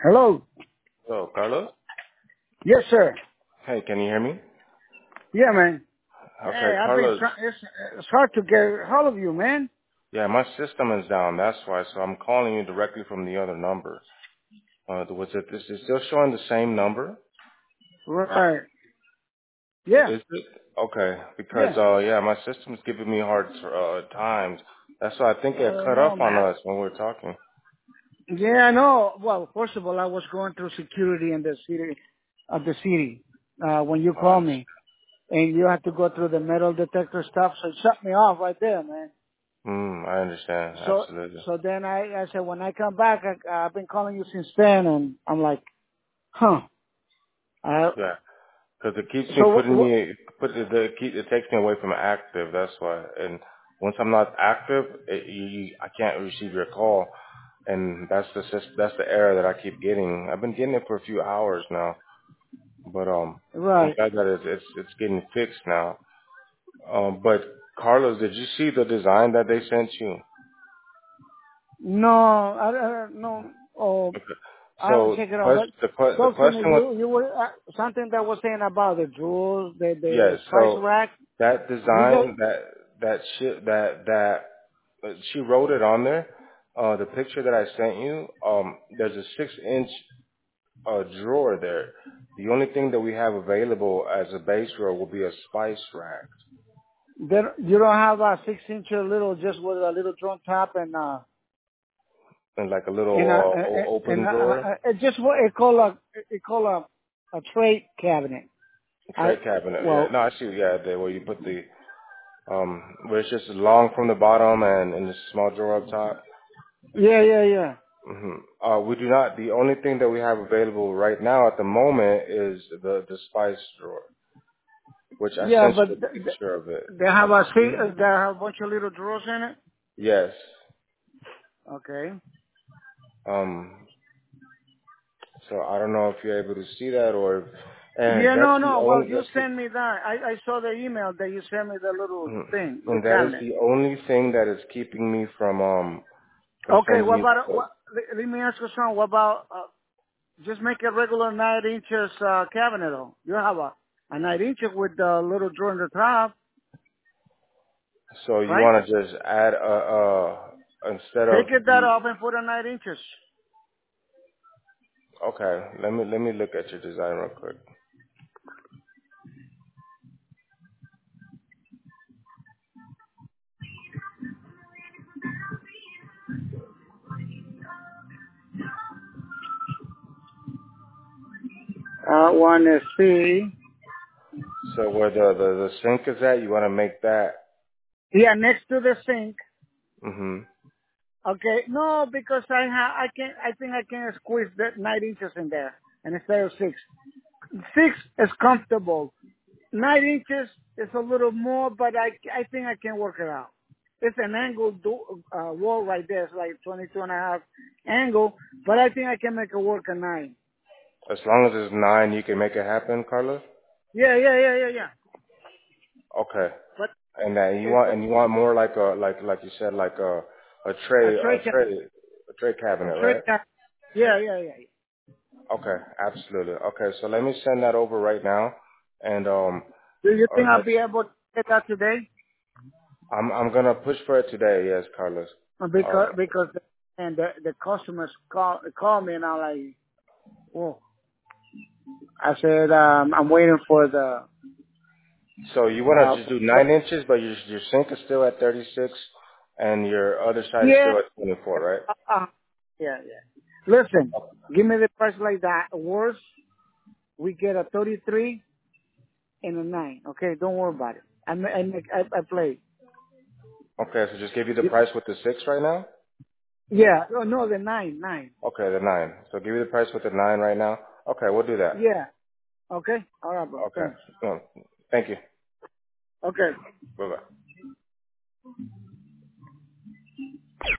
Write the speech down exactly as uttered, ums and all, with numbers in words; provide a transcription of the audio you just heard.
Hello. Hello, Carlos? Yes, sir. Hey, can you hear me? Yeah, man. Okay, Hey, I've been Carlos. trying. It's, it's hard to get hold of you, man. Yeah, my system is down. That's why. So I'm calling you directly from the other number. Uh, was it? This is still showing the same number? Right. Yeah. Is it? Okay, because Yeah. uh, yeah, my system's giving me hard uh, times. That's why I think I it don't cut know, off on man. us when we were talking. Yeah, I know. Well, first of all, I was going through security in the city of the city uh, when you Uh, called me, and you had to go through the metal detector stuff. So it shut me off right there, man. mm, I understand. So, Absolutely. so then I, I said, when I come back, I, I've been calling you since then, and I'm like, huh. I, Yeah. Because it keeps me so what? putting what me, put it, it, keep, it takes me away from active. That's why. And once I'm not active, it, you, you, I can't receive your call, and that's the sys- that's the error that I keep getting. I've been getting it for a few hours now, but um, I'm right. glad that it's it's, it's getting fixed now. Um, but Carlos, did you see the design that they sent you? No, I, I no. Oh, Okay. I haven't So checked it out. quest, But the que- the talk to me. question was You you were uh, something that was saying about the jewels, the the the yes. spice So rack. that You design, got that that shit, that that uh, she wrote it on there. Uh, the picture that I sent you, um, there's a six inch uh, drawer there. The only thing that we have available as a base drawer will be a spice rack there. You don't have a six inch little, just with a little drum top and uh and like a in little a uh, o- and open uh, uh, drawer, it just what it call a it call a a tray cabinet. I tray cabinet. Yeah, well no, I see. Yeah, there where you put the um, where it's just long from the bottom and and the small drawer up top. yeah yeah yeah hmm Uh, we do not. The only thing that we have available right now at the moment is the the spice drawer, which I yeah. sent you But a th- th- picture of it. they have a Mhm. si- they have a bunch of little drawers in it. Yes. Okay. Um. So I don't know if you're able to see that or, and Yeah, that's no, the no. Well, only you that's the send me that. I, I saw the email that you sent me the little mhm. thing, the and that is cabinet. the only thing that is keeping me from um from Okay, sending what you the about, quote. what, let let me ask you something. What about, uh, just make a regular nine inches, uh, cabinet though. You have a, a nine inch with a little drawer in the top, So you right? want to just add a uh instead of Take it that the off and put a nine inches. okay. Let me let me look at your design real quick. Uh, one is C. So where the the, the sink is at, you want to make that. Yeah, next to the sink. Mhm. Okay, no, because I ha- I can, I think I can squeeze that nine inches in there, and instead of six. Six is comfortable. Nine inches is a little more, but I, I think I can work it out. It's an angle do, uh, wall right there. It's like twenty-two and a half angle, but I think I can make it work a nine. As long as it's nine, you can make it happen, Carlos. Yeah, yeah, yeah, yeah, yeah. Okay. But And then you it's want and you want more like a like like you said like a a a tray tray, a ca- tray a tray a cabinet, tray. right? Ca- yeah, yeah, yeah. yeah. Okay, absolutely. Okay, so let me send that over right now, and um, Do you uh, think I'll let's. be able to get that today? I'm I'm gonna push for it today. Yes, Carlos. Uh, Uh, Because because the, and the the customers call call me and I'm like, oh, I said um, I'm waiting for the so you want uh, to just do for, nine inches, but your your sink is still at thirty-six, and your other side is yeah. still at twenty-four, right? Uh, uh, yeah, yeah. Listen, give me the price like that. Worse, we get a thirty-three and a nine. Okay, don't worry about it. I ma- I make I, I play. Okay, so just give you the Y- price with the six right now. Yeah, no, no, the nine, nine. Okay, the nine. So give you the price with the nine right now. Okay, we'll do that. Yeah. Okay. All right, bro. Okay. Thanks. No, thank you. Okay. Bye bye.